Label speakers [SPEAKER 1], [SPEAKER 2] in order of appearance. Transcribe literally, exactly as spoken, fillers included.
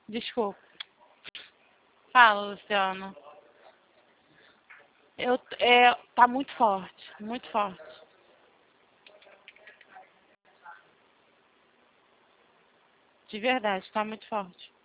[SPEAKER 1] Desculpa. Fala, Luciano. Eu, é, tá muito forte, muito forte. De verdade, tá muito forte.